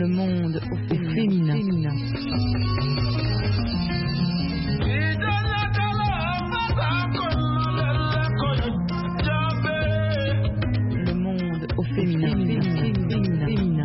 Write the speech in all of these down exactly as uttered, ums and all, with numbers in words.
Le monde au féminin. féminin. Le monde au féminin. féminin. féminin. féminin.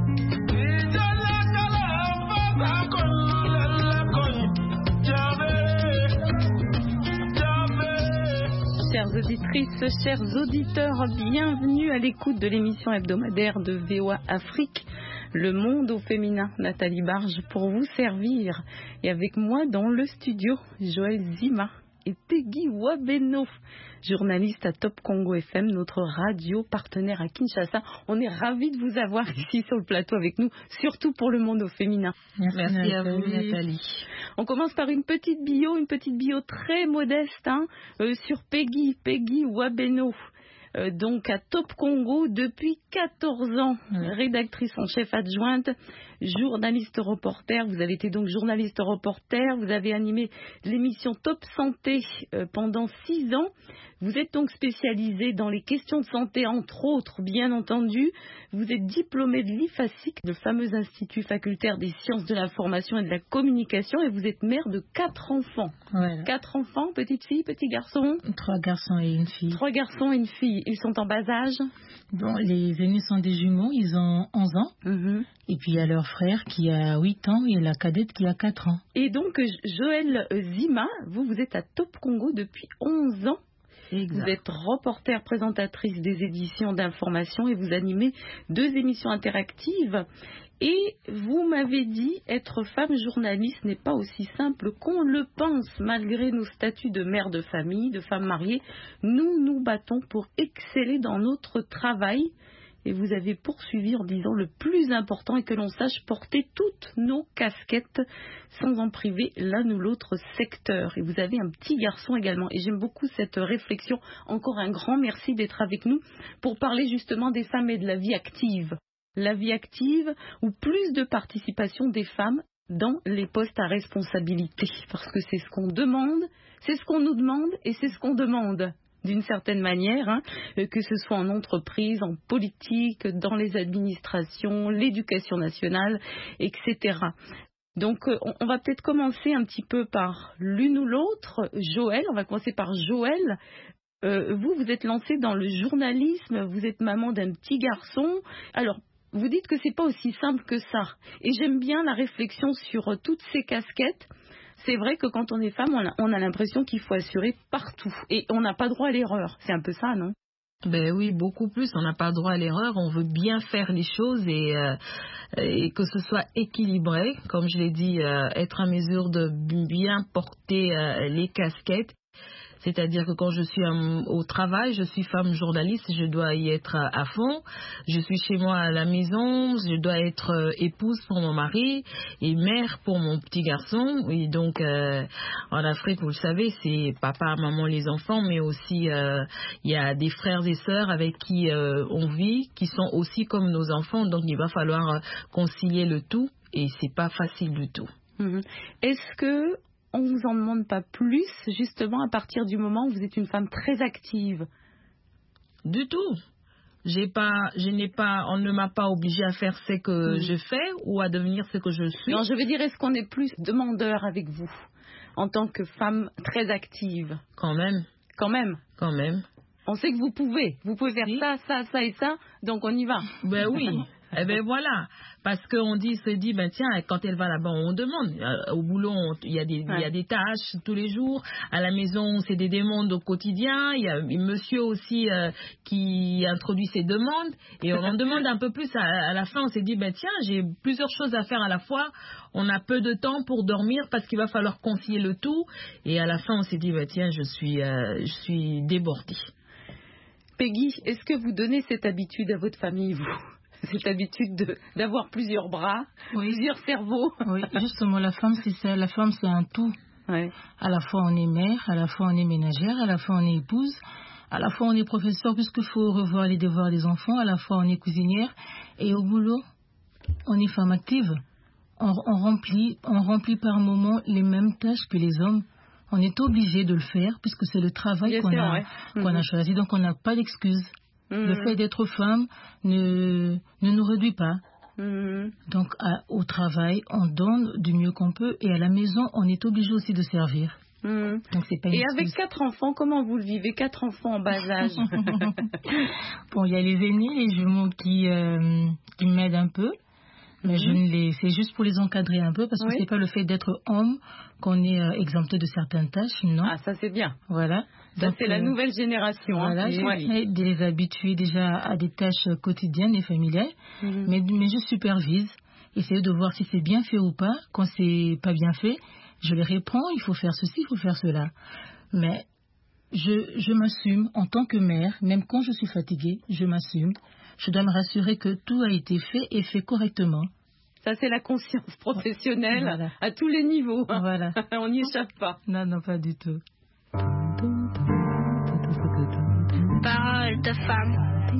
Chères auditrices, chers auditeurs, bienvenue à l'écoute de l'émission hebdomadaire de V O A Afrique, Le monde au féminin. Nathalie Barge pour vous servir. Et avec moi dans le studio, Joël Zima et Peggy Wabeno, journaliste à Top Congo F M, notre radio partenaire à Kinshasa. On est ravis de vous avoir ici sur le plateau avec nous, surtout pour le monde au féminin. Merci, Merci à vous, Nathalie. On commence par une petite bio, une petite bio très modeste hein, euh, sur Peggy, Peggy Wabeno. Euh, donc à Top Congo depuis quatorze ans, mmh. rédactrice en chef adjointe, journaliste reporter. Vous avez été donc journaliste reporter, vous avez animé l'émission Top Santé euh, pendant six ans. Vous êtes donc spécialisée dans les questions de santé, entre autres, bien entendu. Vous êtes diplômée de l'I F A S I C, le fameux Institut facultaire des sciences de l'information et de la communication, et vous êtes mère de quatre enfants. Voilà. Quatre enfants, petite fille, petit garçon. Trois garçons et une fille. Trois garçons et une fille. Ils sont en bas âge. Bon, les aînés sont des jumeaux, ils ont onze ans. Mm-hmm. Et puis il y a leur frère qui a huit ans et la cadette qui a quatre ans. Et donc, Joël Zima, vous, vous êtes à Top Congo depuis onze ans. Exact. Vous êtes reporter, présentatrice des éditions d'information et vous animez deux émissions interactives. Et vous m'avez dit, être femme journaliste n'est pas aussi simple qu'on le pense. Malgré nos statuts de mère de famille, de femme mariée, nous nous battons pour exceller dans notre travail. Et vous avez poursuivi en disant le plus important est que l'on sache porter toutes nos casquettes sans en priver l'un ou l'autre secteur. Et vous avez un petit garçon également. Et j'aime beaucoup cette réflexion. Encore un grand merci d'être avec nous pour parler justement des femmes et de la vie active. La vie active ou plus de participation des femmes dans les postes à responsabilité. Parce que c'est ce qu'on demande, c'est ce qu'on nous demande et c'est ce qu'on demande. D'une certaine manière, hein, que ce soit en entreprise, en politique, dans les administrations, l'éducation nationale, et cetera. Donc, on, on va peut-être commencer un petit peu par l'une ou l'autre. Joël, on va commencer par Joël. Euh, vous, vous êtes lancée dans le journalisme, vous êtes maman d'un petit garçon. Alors, vous dites que c'est pas aussi simple que ça. Et j'aime bien la réflexion sur toutes ces casquettes. C'est vrai que quand on est femme, on a, on a l'impression qu'il faut assurer partout. Et on n'a pas droit à l'erreur. C'est un peu ça, non ? Ben oui, beaucoup plus. On n'a pas droit à l'erreur. On veut bien faire les choses et, euh, et que ce soit équilibré. Comme je l'ai dit, euh, être à mesure de bien porter euh, les casquettes. C'est-à-dire que quand je suis au travail, je suis femme journaliste, je dois y être à fond. Je suis chez moi à la maison, je dois être épouse pour mon mari et mère pour mon petit garçon. Et donc, euh, en Afrique, vous le savez, c'est papa, maman, les enfants, mais aussi euh, il y a des frères et sœurs avec qui euh, on vit, qui sont aussi comme nos enfants. Donc, il va falloir concilier le tout et c'est pas facile du tout. Mmh. Est-ce que on ne vous en demande pas plus, justement, à partir du moment où vous êtes une femme très active? Du tout. J'ai pas, je n'ai pas, on ne m'a pas obligée à faire ce que mmh. je fais ou à devenir ce que je suis. Non, je veux dire, est-ce qu'on est plus demandeur avec vous, en tant que femme très active? Quand même. Quand même. Quand même. On sait que vous pouvez. Vous pouvez faire oui. ça, ça, ça et ça, donc on y va. Ben oui. Eh ben voilà, parce qu'on dit, se dit, ben tiens, quand elle va là-bas, on demande. Euh, au boulot, il y a des, ouais. il y a des tâches tous les jours. À la maison, c'est des demandes au quotidien. Il y a un monsieur aussi euh, qui introduit ses demandes. Et on en demande un peu plus. À, à la fin, on s'est dit, ben tiens, j'ai plusieurs choses à faire à la fois. On a peu de temps pour dormir parce qu'il va falloir concilier le tout. Et à la fin, on s'est dit, ben tiens, je suis, euh, je suis débordée. Peggy, est-ce que vous donnez cette habitude à votre famille, vous ? Cette habitude de, d'avoir plusieurs bras, oui. plusieurs cerveaux. Oui, justement, la femme, c'est ça. La femme, c'est un tout. Ouais. À la fois, on est mère, à la fois, on est ménagère, à la fois, on est épouse, à la fois, on est professeur, puisqu'il faut revoir les devoirs des enfants, à la fois, on est cuisinière. Et au boulot, on est femme active. On, on, remplit, on remplit par moments les mêmes tâches que les hommes. On est obligé de le faire, puisque c'est le travail Bien qu'on, sûr, a, ouais. qu'on mm-hmm. a choisi. Donc, on n'a pas d'excuse. Mmh. Le fait d'être femme ne, ne nous réduit pas. Mmh. Donc à, au travail, on donne du mieux qu'on peut et à la maison, on est obligé aussi de servir. Mmh. Donc, c'est pas et une avec excuse. quatre enfants, comment vous le vivez? Quatre enfants en bas âge. Bon, il y a les aînés, les jumeaux qui, euh, qui m'aident un peu. Mais mmh. je ne les, c'est juste pour les encadrer un peu parce que oui. c'est pas le fait d'être homme qu'on est euh, exempté de certaines tâches, non. Ah, ça c'est bien. Voilà. Ça donc, c'est euh, la nouvelle génération. Voilà, hein. ouais. de les habituer déjà à des tâches quotidiennes et familiales. Mmh. Mais, mais je supervise, essayer de voir si c'est bien fait ou pas. Quand c'est pas bien fait, je les réponds, il faut faire ceci, il faut faire cela. Mais je, je m'assume en tant que mère, même quand je suis fatiguée, je m'assume. Je dois me rassurer que tout a été fait et fait correctement. Ça, c'est la conscience professionnelle voilà. à tous les niveaux. Hein. Voilà. On n'y échappe pas. Non, non, pas du tout. Parole de femme.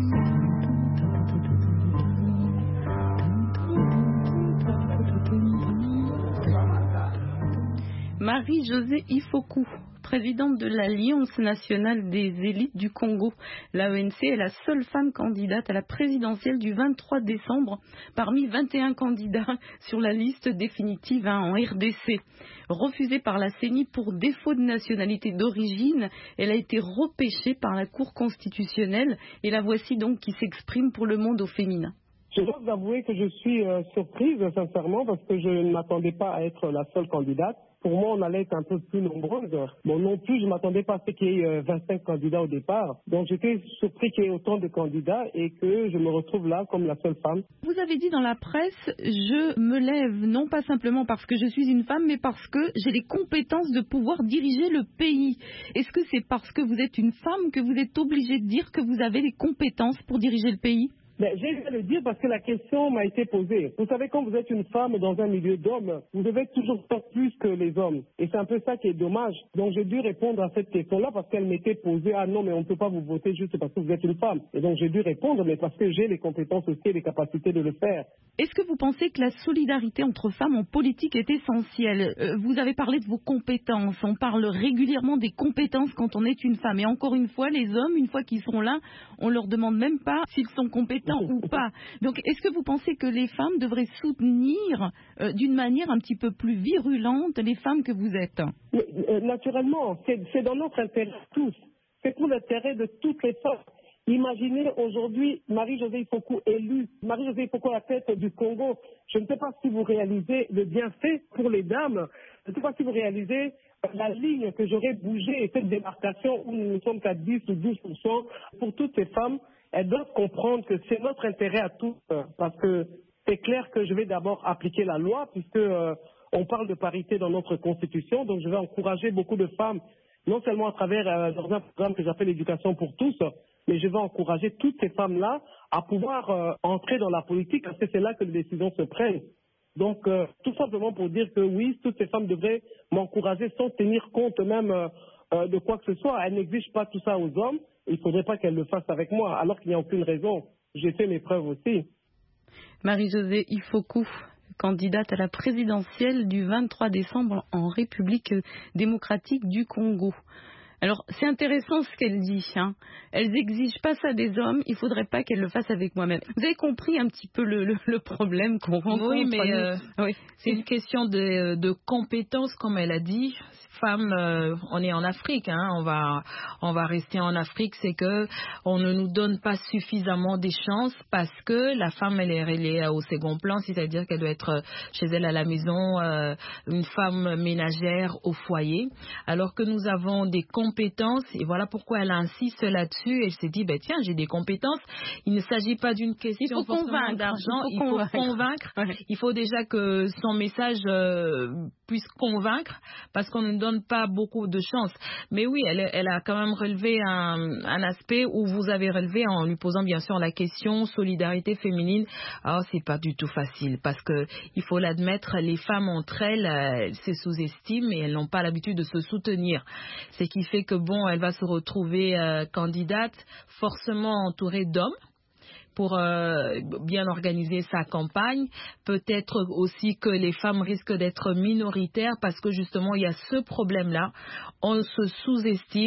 Marie-Josée Ifoku, présidente de l'Alliance nationale des élites du Congo. L'A E N C est la seule femme candidate à la présidentielle du vingt-trois décembre parmi vingt et un candidats sur la liste définitive hein, en R D C. Refusée par la C E N I pour défaut de nationalité d'origine, elle a été repêchée par la Cour constitutionnelle et la voici donc qui s'exprime pour le monde au féminin. Je dois vous avouer que je suis euh, surprise, sincèrement, parce que je ne m'attendais pas à être la seule candidate. Pour moi, on allait être un peu plus nombreuses. Bon, non plus, je ne m'attendais pas à ce qu'il y ait euh, vingt-cinq candidats au départ. Donc, j'étais surpris qu'il y ait autant de candidats et que je me retrouve là comme la seule femme. Vous avez dit dans la presse, je me lève non pas simplement parce que je suis une femme, mais parce que j'ai les compétences de pouvoir diriger le pays. Est-ce que c'est parce que vous êtes une femme que vous êtes obligée de dire que vous avez les compétences pour diriger le pays ? Mais j'ai à le dire parce que la question m'a été posée. Vous savez, quand vous êtes une femme dans un milieu d'hommes, vous devez toujours faire plus que les hommes. Et c'est un peu ça qui est dommage. Donc j'ai dû répondre à cette question-là parce qu'elle m'était posée. Ah non, mais on ne peut pas vous voter juste parce que vous êtes une femme. Et donc j'ai dû répondre, mais parce que j'ai les compétences aussi et les capacités de le faire. Est-ce que vous pensez que la solidarité entre femmes en politique est essentielle ? euh, Vous avez parlé de vos compétences. On parle régulièrement des compétences quand on est une femme. Et encore une fois, les hommes, une fois qu'ils seront là, on leur demande même pas s'ils sont compétents ou pas. Donc, est-ce que vous pensez que les femmes devraient soutenir euh, d'une manière un petit peu plus virulente les femmes que vous êtes ? Naturellement, c'est, c'est dans notre intérêt tous. C'est pour l'intérêt de toutes les femmes. Imaginez aujourd'hui Marie-Josée Ifoku élue, Marie-Josée Ifoku à la tête du Congo. Je ne sais pas si vous réalisez le bienfait pour les dames. Je ne sais pas si vous réalisez la ligne que j'aurais bougée et cette démarcation où nous ne sommes qu'à dix ou douze pour cent pour toutes ces femmes. Elles doivent comprendre que c'est notre intérêt à tous, parce que c'est clair que je vais d'abord appliquer la loi, puisque euh, on parle de parité dans notre constitution, donc je vais encourager beaucoup de femmes, non seulement à travers euh, dans un programme que j'appelle l'éducation pour tous, mais je vais encourager toutes ces femmes-là à pouvoir euh, entrer dans la politique, parce que c'est là que les décisions se prennent. Donc, euh, tout simplement pour dire que oui, toutes ces femmes devraient m'encourager sans tenir compte même euh, euh, de quoi que ce soit. Elles n'exigent pas tout ça aux hommes. Il ne faudrait pas qu'elles le fassent avec moi, alors qu'il n'y a aucune raison. J'ai fait mes preuves aussi. Marie-Josée Ifoku, candidate à la présidentielle du vingt-trois décembre en République démocratique du Congo. Alors, c'est intéressant ce qu'elle dit. Hein. Elles n'exigent pas ça des hommes, il ne faudrait pas qu'elles le fassent avec moi-même. Vous avez compris un petit peu le, le, le problème qu'on rencontre. Oui, mais euh, oui. C'est une question de, de compétences, comme elle a dit. Femmes, euh, on est en Afrique, hein, on va, on va rester en Afrique, c'est que on ne nous donne pas suffisamment des chances parce que la femme, elle est, elle est au second plan, c'est-à-dire qu'elle doit être chez elle à la maison, euh, une femme ménagère au foyer, alors que nous avons des compétences, et voilà pourquoi elle insiste là-dessus. Elle s'est dit, ben tiens, j'ai des compétences. Il ne s'agit pas d'une question forcément d'argent, il faut convaincre. Il faut, convaincre. Ouais. Il faut déjà que son message euh, puisse convaincre, parce qu'on ne donne pas beaucoup de chance. Mais oui, elle, elle a quand même relevé un, un aspect où vous avez relevé en lui posant bien sûr la question solidarité féminine. Alors c'est pas du tout facile parce que il faut l'admettre, les femmes entre elles, elles se sous-estiment et elles n'ont pas l'habitude de se soutenir. Ce qui fait que bon, elle va se retrouver euh, candidate forcément entourée d'hommes pour euh, bien organiser sa campagne. Peut-être aussi que les femmes risquent d'être minoritaires parce que justement il y a ce problème-là. On se sous-estime,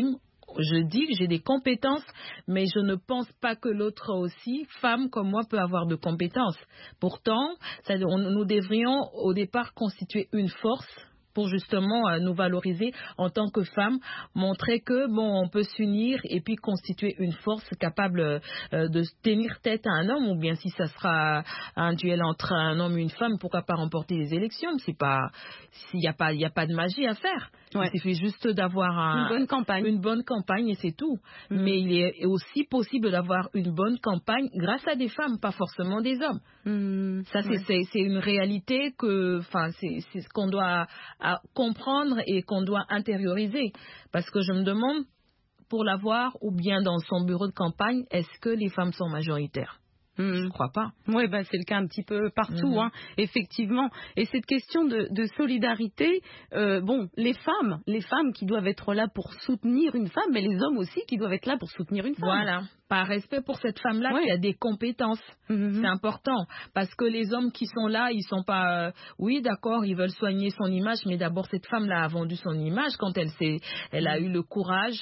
je dis que j'ai des compétences, mais je ne pense pas que l'autre aussi, femme comme moi, peut avoir de compétences. Pourtant, ça, on, nous devrions au départ constituer une force pour justement euh, nous valoriser en tant que femmes, montrer que bon, on peut s'unir et puis constituer une force capable euh, de tenir tête à un homme, ou bien si ça sera un duel entre un homme et une femme, pourquoi pas remporter les élections? C'est pas, s'il n'y a pas, il y a pas de magie à faire. Ouais. Il suffit juste d'avoir un, une bonne campagne, une bonne campagne et c'est tout. Mmh. Mais il est aussi possible d'avoir une bonne campagne grâce à des femmes, pas forcément des hommes. Mmh. Ça, c'est, ouais. c'est, c'est une réalité que, enfin, c'est, c'est ce qu'on doit à comprendre et qu'on doit intérioriser. Parce que je me demande, pour l'avoir, ou bien dans son bureau de campagne, est-ce que les femmes sont majoritaires? Mmh. Je ne crois pas. Oui, ben, c'est le cas un petit peu partout, mmh. hein, effectivement. Et cette question de, de solidarité, euh, bon, les femmes, les femmes qui doivent être là pour soutenir une femme, mais les hommes aussi qui doivent être là pour soutenir une femme. Voilà. Par respect pour cette femme-là, ouais. qui a des compétences. Mm-hmm. C'est important. Parce que les hommes qui sont là, ils sont pas... Euh, oui, d'accord, ils veulent soigner son image, mais d'abord, cette femme-là a vendu son image quand elle s'est, elle a eu le courage.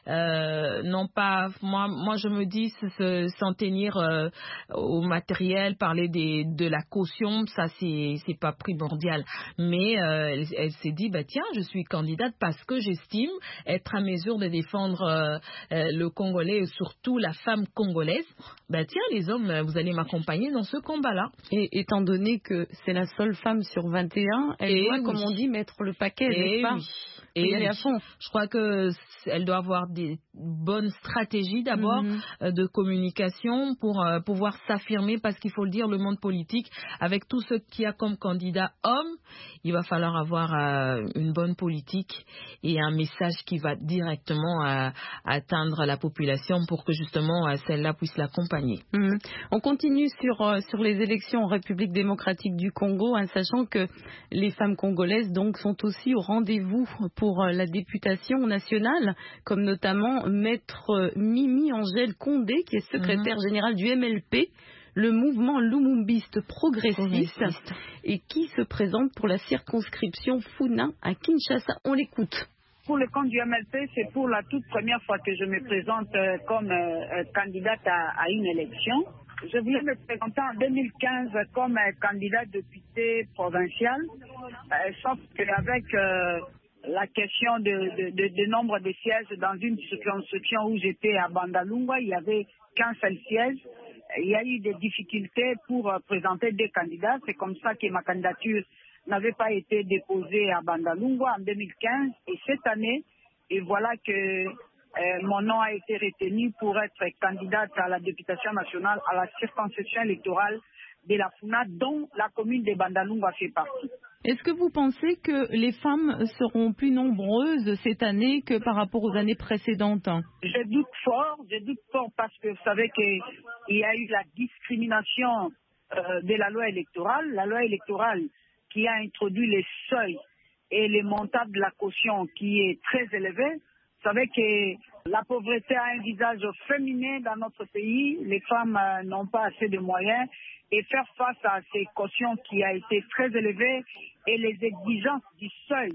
Euh, non pas... Moi, moi, je me dis, s'en tenir euh, au matériel, parler des, de la caution, ça, c'est, c'est pas primordial. Mais euh, elle, elle s'est dit, bah, tiens, je suis candidate parce que j'estime être à mesure de défendre euh, euh, le Congolais et surtout la femme congolaise, ben tiens, les hommes, vous allez m'accompagner dans ce combat-là. Et étant donné que c'est la seule femme sur vingt et un, elle et doit, oui. comme on dit, mettre le paquet, et n'est-ce pas? Oui. Et, et elle est à fond. Je crois que elle doit avoir des bonnes stratégies d'abord mm-hmm. euh, de communication pour euh, pouvoir s'affirmer, parce qu'il faut le dire, le monde politique, avec tout ce qu'il y a comme candidat homme, il va falloir avoir euh, une bonne politique et un message qui va directement euh, atteindre la population pour que justement euh, celle-là puisse l'accompagner. Mmh. On continue sur, euh, sur les élections en République démocratique du Congo, hein, sachant que les femmes congolaises donc, sont aussi au rendez-vous pour euh, la députation nationale, comme notamment Maître Mimi Angèle Condé, qui est secrétaire mmh. générale du M L P, le mouvement lumumbiste progressiste, progressiste, et qui se présente pour la circonscription Funa à Kinshasa. On l'écoute. Pour le compte du M L P, c'est pour la toute première fois que je me présente euh, comme euh, candidate à, à une élection. Je voulais me présenter en deux mille quinze comme euh, candidate députée provinciale, euh, sauf qu'avec euh, la question de, de, de, de nombre de sièges dans une circonscription où j'étais à Bandalungwa, il n'y avait qu'un seul siège. Il y a eu des difficultés pour euh, présenter des candidats. C'est comme ça que ma candidature n'avait pas été déposée à Bandalungwa en deux mille quinze. Et cette année, et voilà que euh, mon nom a été retenu pour être candidate à la députation nationale à la circonscription électorale de la Funa, dont la commune de Bandalungwa fait partie. Est-ce que vous pensez que les femmes seront plus nombreuses cette année que par rapport aux années précédentes? Je doute fort, je doute fort parce que vous savez qu'il y a eu la discrimination euh, de la loi électorale. La loi électorale qui a introduit les seuils et les montants de la caution qui est très élevé. Vous savez que la pauvreté a un visage féminin dans notre pays. Les femmes euh, n'ont pas assez de moyens. Et faire face à ces cautions qui a été très élevées et les exigences du seuil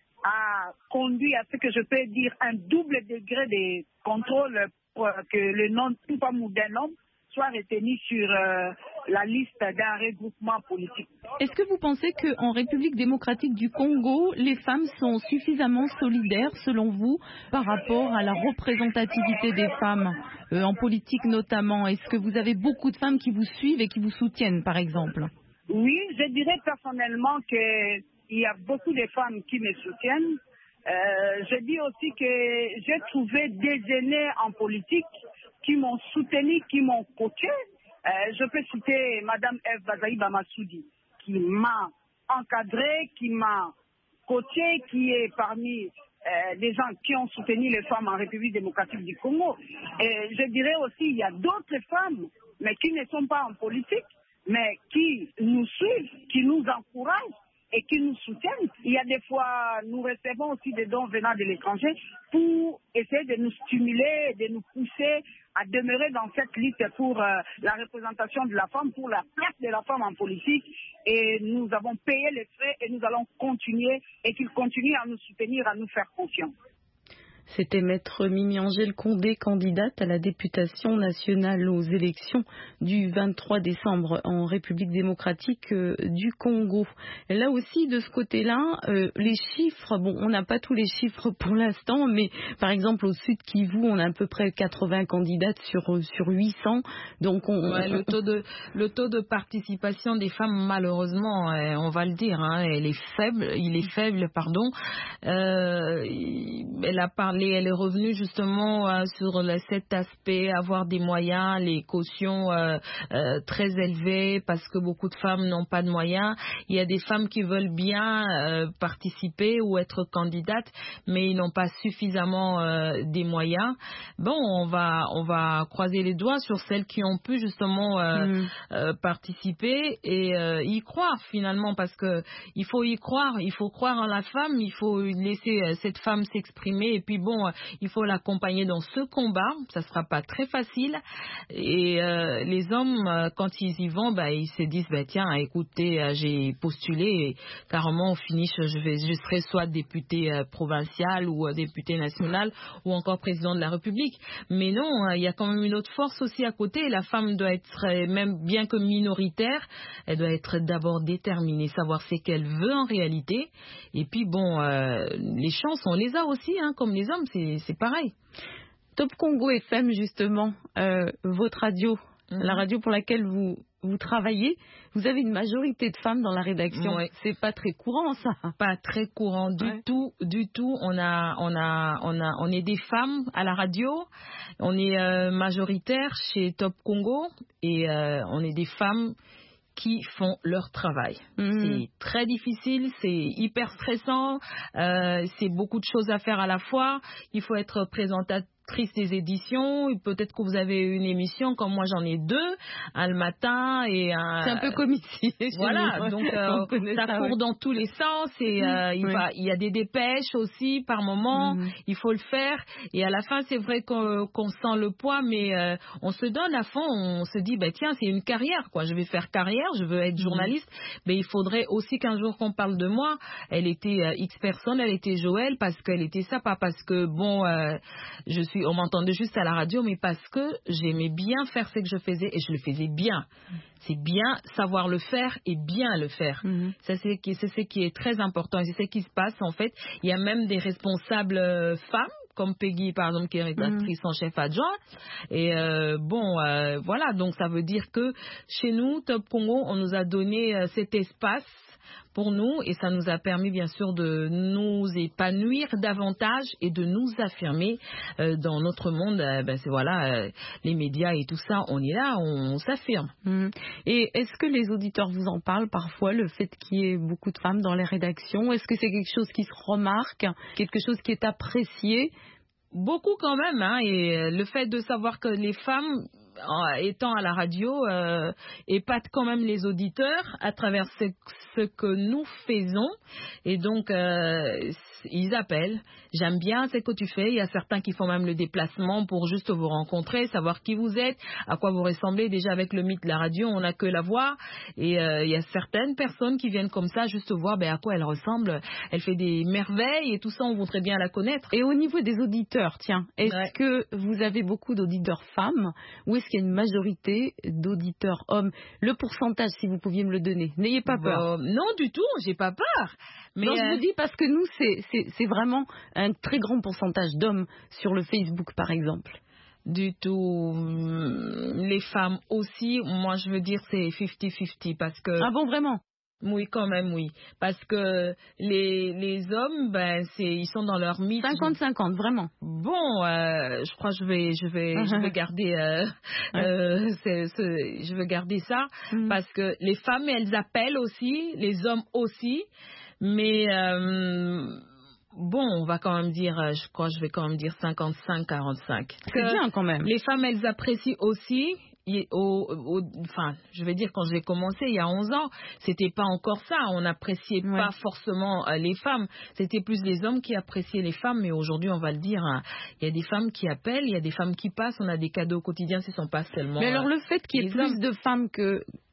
a conduit à ce que je peux dire un double degré de contrôle pour que le nom d'une femme ou d'un homme soit retenu sur euh, la liste d'un regroupement politique. Est-ce que vous pensez qu'en République démocratique du Congo, les femmes sont suffisamment solidaires, selon vous, par rapport à la représentativité des femmes, euh, en politique notamment? Est-ce que vous avez beaucoup de femmes qui vous suivent et qui vous soutiennent, par exemple? Oui, je dirais personnellement qu'il y a beaucoup de femmes qui me soutiennent. Euh, je dis aussi que j'ai trouvé des aînés en politique qui m'ont soutenu, qui m'ont coaché. Euh, je peux citer Mme Eve Bazaïba Massoudi, qui m'a encadré, qui m'a coaché, qui est parmi euh, des gens qui ont soutenu les femmes en République démocratique du Congo. Et je dirais aussi il y a d'autres femmes, mais qui ne sont pas en politique, mais qui nous suivent, qui nous encouragent et qui nous soutiennent. Il y a des fois, nous recevons aussi des dons venant de l'étranger pour essayer de nous stimuler, de nous pousser à demeurer dans cette lutte pour euh, la représentation de la femme, pour la place de la femme en politique. Et nous avons payé les frais et nous allons continuer et qu'ils continuent à nous soutenir, à nous faire confiance. C'était maître Mimi Angèle Condé, candidate à la députation nationale aux élections du vingt-trois décembre en République démocratique euh, du Congo. Et là aussi, de ce côté-là, euh, les chiffres, bon, on n'a pas tous les chiffres pour l'instant, mais par exemple au Sud Kivu, on a à peu près quatre-vingts candidates sur, sur huit cents. Donc on, ouais, le, taux de, le taux de participation des femmes, malheureusement, euh, on va le dire, hein, elle est faible, il est faible, pardon. Euh, elle a parlé Elle est revenue justement euh, sur le, cet aspect, avoir des moyens, les cautions euh, euh, très élevées parce que beaucoup de femmes n'ont pas de moyens. Il y a des femmes qui veulent bien euh, participer ou être candidates, mais ils n'ont pas suffisamment euh, des moyens. Bon, on va on va croiser les doigts sur celles qui ont pu justement euh, mmh. euh, participer et euh, y croire finalement, parce que il faut y croire, il faut croire en la femme, il faut laisser euh, cette femme s'exprimer et puis bon. Bon, il faut l'accompagner dans ce combat, ça sera pas très facile. Et euh, les hommes, euh, quand ils y vont, bah, ils se disent, bah, tiens, écoutez, euh, j'ai postulé, et carrément, au finish, je vais, je serai soit député euh, provincial ou euh, député national ou encore président de la République. Mais non, il euh, y a quand même une autre force aussi à côté. La femme doit être, euh, même bien que minoritaire, elle doit être d'abord déterminée, savoir ce qu'elle veut en réalité. Et puis bon, euh, les chances, on les a aussi, hein, comme les hommes. C'est, c'est pareil. Top Congo F M, justement, euh, votre radio, mmh. la radio pour laquelle vous, vous travaillez, vous avez une majorité de femmes dans la rédaction. Ouais. C'est pas très courant, ça. Pas très courant du ouais. tout, du tout. On a, on a, on a, on est des femmes à la radio. On est euh, majoritaire chez Top Congo et euh, on est des femmes qui font leur travail. Mmh. C'est très difficile, c'est hyper stressant, euh, c'est beaucoup de choses à faire à la fois. Il faut être présentateur des éditions, peut-être que vous avez une émission comme moi j'en ai deux, un le matin et un... C'est un peu comme ici. Voilà, donc euh, ça, ça court ouais. dans tous les sens et euh, il, oui. va, il y a des dépêches aussi par moment, mmh. il faut le faire et à la fin c'est vrai qu'on, qu'on sent le poids mais euh, on se donne à fond, on se dit bah, tiens c'est une carrière quoi, je vais faire carrière, je veux être journaliste, mmh. mais il faudrait aussi qu'un jour qu'on parle de moi, elle était euh, X personne, elle était Joël parce qu'elle était ça, pas parce que bon euh, je suis on m'entendait juste à la radio, mais parce que j'aimais bien faire ce que je faisais et je le faisais bien. C'est bien savoir le faire et bien le faire. Mm-hmm. Ça, c'est, c'est ce qui est très important et c'est ce qui se passe en fait. Il y a même des responsables euh, femmes, comme Peggy par exemple, qui est rédactrice mm-hmm. en chef adjoint. Et euh, bon, euh, voilà, donc ça veut dire que chez nous, Top Congo, on nous a donné euh, cet espace pour nous et ça nous a permis bien sûr de nous épanouir davantage et de nous affirmer euh, dans notre monde. Euh, ben c'est voilà, euh, les médias et tout ça, on est là, on, on s'affirme. Mmh. Et est-ce que les auditeurs vous en parlent parfois, le fait qu'il y ait beaucoup de femmes dans les rédactions? Est-ce que c'est quelque chose qui se remarque, quelque chose qui est apprécié? Beaucoup quand même, hein, et le fait de savoir que les femmes étant à la radio euh, épatent quand même les auditeurs à travers ce, ce que nous faisons et donc euh, ils appellent, j'aime bien ce que tu fais, il y a certains qui font même le déplacement pour juste vous rencontrer, savoir qui vous êtes, à quoi vous ressemblez. Déjà avec le mythe de la radio on n'a que la voix et euh, il y a certaines personnes qui viennent comme ça juste voir ben, à quoi elle ressemble, elle fait des merveilles et tout ça, on voudrait bien la connaître. Et au niveau des auditeurs, tiens, est-ce ouais. que vous avez beaucoup d'auditeurs femmes ou est-ce qu'il y a une majorité d'auditeurs hommes? Le pourcentage, si vous pouviez me le donner. N'ayez pas peur. Euh, non, du tout, j'ai pas peur. Mais non, euh... je vous dis parce que nous, c'est, c'est, c'est vraiment un très grand pourcentage d'hommes sur le Facebook, par exemple. Du tout. Les femmes aussi, moi je veux dire c'est cinquante cinquante parce que... Ah bon, vraiment? Oui, quand même, oui. Parce que les, les hommes, ben, c'est, ils sont dans leur mythe. cinquante cinquante, vraiment. Bon, euh, je crois que je vais, je vais, je vais garder, euh, ouais. euh, c'est, c'est, je vais garder ça. Mm. Parce que les femmes, elles appellent aussi, les hommes aussi. Mais, euh, bon, on va quand même dire, je crois que je vais quand même dire cinquante-cinq quarante-cinq. C'est bien quand même. Les femmes, elles apprécient aussi. Au, au, enfin, je vais dire quand j'ai commencé il y a onze ans, c'était pas encore ça. On n'appréciait ouais. pas forcément euh, les femmes. C'était plus les hommes qui appréciaient les femmes. Mais aujourd'hui, on va le dire, il hein, y a des femmes qui appellent, il y a des femmes qui passent. On a des cadeaux au quotidien, ce ne sont pas seulement. Mais alors le fait qu'il y ait plus hommes. de femmes que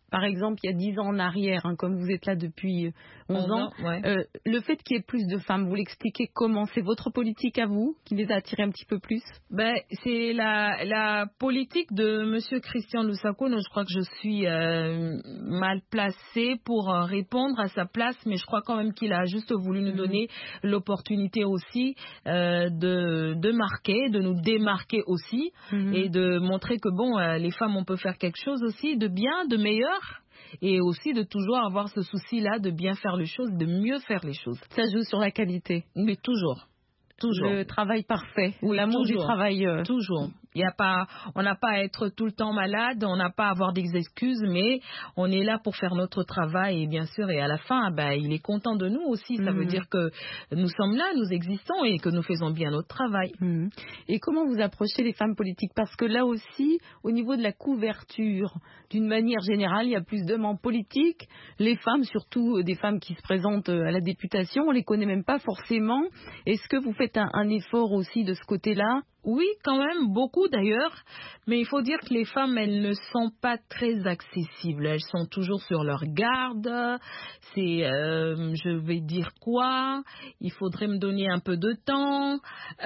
par exemple, il y a dix ans en arrière, hein, comme vous êtes là depuis onze ans, ouais. euh, le fait qu'il y ait plus de femmes, vous l'expliquez comment? C'est votre politique à vous qui les a attirées un petit peu plus? Ben, c'est la, la politique de Monsieur Christian Lusako. Je crois que je suis euh, mal placée pour euh, répondre à sa place, mais je crois quand même qu'il a juste voulu nous donner mmh. l'opportunité aussi euh, de, de marquer, de nous démarquer aussi mmh. et de montrer que bon, euh, les femmes, on peut faire quelque chose aussi de bien, de meilleur. Et aussi de toujours avoir ce souci-là de bien faire les choses, de mieux faire les choses. Ça joue sur la qualité. Mais toujours. Toujours. Le travail parfait. Oui, l'amour toujours. du travail. Euh... Toujours. Il y a pas, on n'a pas à être tout le temps malade, on n'a pas à avoir des excuses, mais on est là pour faire notre travail et bien sûr, et à la fin, ben, il est content de nous aussi. Ça mmh. veut dire que nous sommes là, nous existons et que nous faisons bien notre travail. Mmh. Et comment vous approchez les femmes politiques? Parce que là aussi, au niveau de la couverture, d'une manière générale, il y a plus d'hommes en politique. Les femmes, surtout des femmes qui se présentent à la députation, on les connaît même pas forcément. Est-ce que vous faites un, un effort aussi de ce côté-là? Oui, quand même, beaucoup d'ailleurs, mais il faut dire que les femmes, elles ne sont pas très accessibles. Elles sont toujours sur leur garde. C'est, euh, je vais dire quoi? Il faudrait me donner un peu de temps.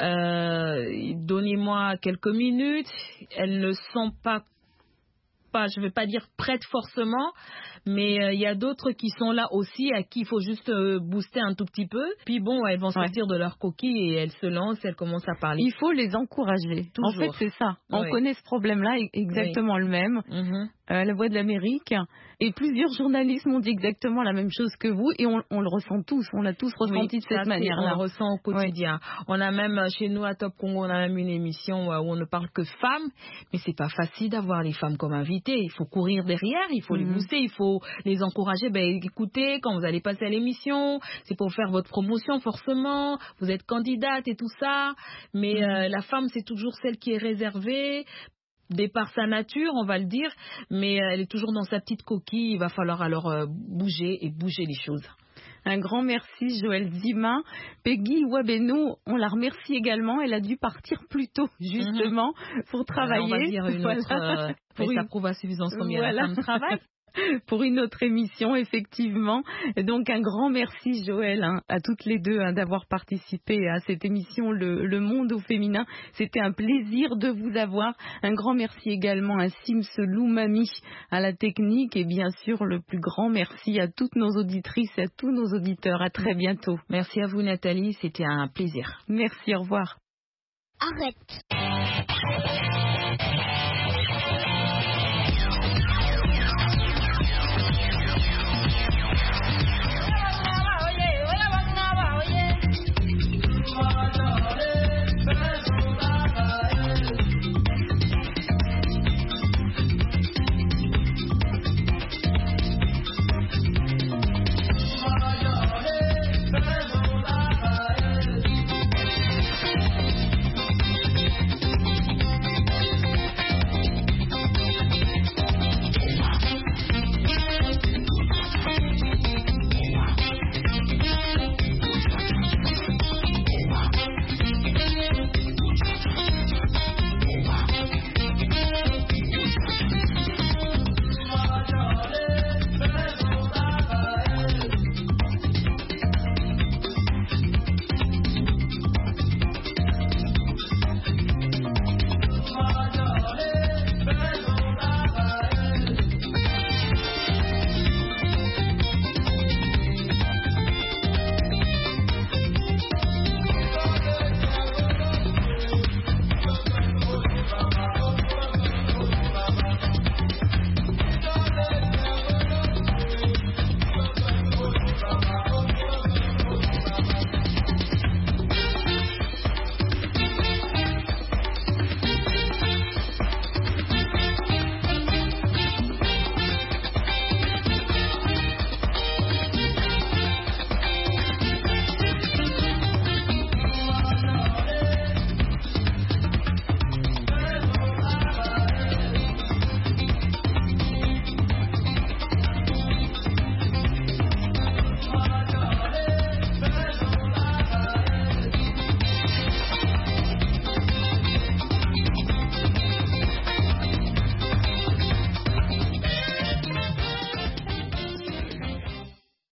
Euh, donnez-moi quelques minutes. Elles ne sont pas pas, je ne vais pas dire prêtes forcément, mais il euh, y a d'autres qui sont là aussi, à qui il faut juste euh, booster un tout petit peu. Puis bon, elles vont sortir ouais. de leur coquille et elles se lancent, elles commencent à parler. Il faut les encourager. Toujours. En fait, c'est ça. On oui. connaît ce problème-là, exactement oui. le même. Mm-hmm. Euh, la Voix de l'Amérique. Et plusieurs journalistes m'ont dit exactement la même chose que vous, et on, on le ressent tous, on l'a tous ressenti oui, de cette manière-là. On le ressent au quotidien. Oui. On a même, chez nous à Top Congo, on a même une émission où on ne parle que femmes, mais c'est pas facile d'avoir les femmes comme invitées. Il faut courir derrière, il faut mm-hmm. les booster, il faut les encourager. Ben, écoutez, quand vous allez passer à l'émission, c'est pour faire votre promotion forcément, vous êtes candidate et tout ça, mais mm-hmm. euh, la femme, c'est toujours celle qui est réservée, de par sa nature, on va le dire, mais elle est toujours dans sa petite coquille. Il va falloir alors euh, bouger et bouger les choses. Un grand merci, Joëlle Zima. Peggy Wabeno, on la remercie également. Elle a dû partir plus tôt, justement, mm-hmm. pour travailler. Alors, on va dire une voilà. autre... Euh, pour une... Ça prouve à suffisance combien voilà. la femme travaille. Pour une autre émission, effectivement. Donc un grand merci, Joëlle, hein, à toutes les deux hein, d'avoir participé à cette émission le, le Monde au féminin. C'était un plaisir de vous avoir. Un grand merci également à Sims Loumami à la technique et bien sûr le plus grand merci à toutes nos auditrices et à tous nos auditeurs. À très bientôt. Merci à vous, Nathalie, c'était un plaisir. Merci, au revoir. Arrête.